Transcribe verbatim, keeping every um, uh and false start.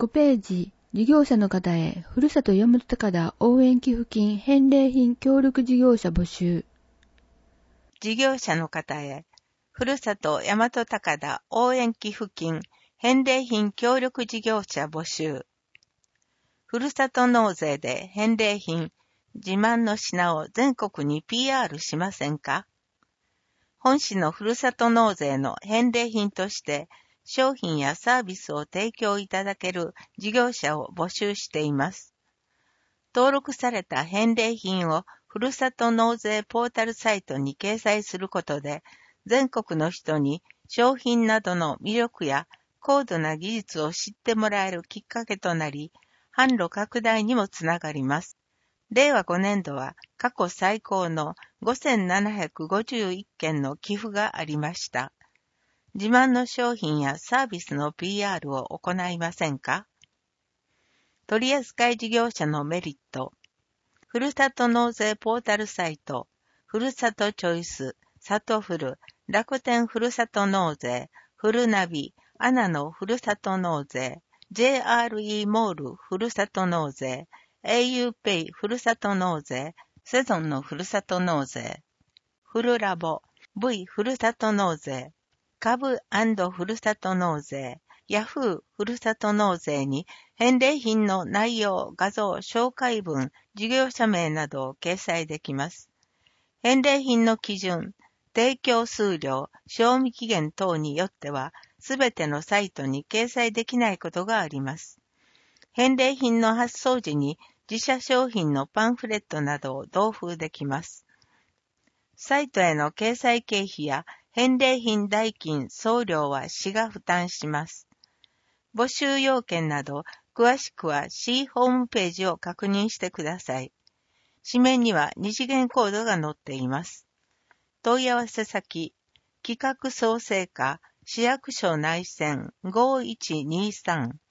くページ、事業者の方へ、ふるさと大和高田応援寄付金返礼品協力事業者募集。 事業者の方へ、ふるさと大和高田応援寄付金返礼品協力事業者募集。ふるさと納税で返礼品、自慢の品を全国に ピーアール しませんか？本市のふるさと納税の返礼品として、商品やサービスを提供いただける事業者を募集しています。登録された返礼品をふるさと納税ポータルサイトに掲載することで、全国の人に商品などの魅力や高度な技術を知ってもらえるきっかけとなり、販路拡大にもつながります。れいわごねんどは過去最高のごせんななひゃくごじゅういっけんの寄付がありました。自慢の商品やサービスの ピーアール を行いませんか？取扱事業者のメリット。ふるさと納税ポータルサイト、ふるさとチョイス、さとふる、楽天ふるさと納税、ふるナビ、アナのふるさと納税、ジェイアールイー モールふるさと納税、auPay ふるさと納税、セゾンのふるさと納税、フルラボ、V ふるさと納税、株&ふるさと納税、ヤフーふるさと納税に返礼品の内容、画像、紹介文、事業者名などを掲載できます。返礼品の基準、提供数量、賞味期限等によっては、すべてのサイトに掲載できないことがあります。返礼品の発送時に自社商品のパンフレットなどを同封できます。サイトへの掲載経費や返礼品代金、送料は市が負担します。募集要件など、詳しくは C ホームページを確認してください。紙面には二次元コードが載っています。問い合わせ先、企画創生課、市役所内線ごいちにさん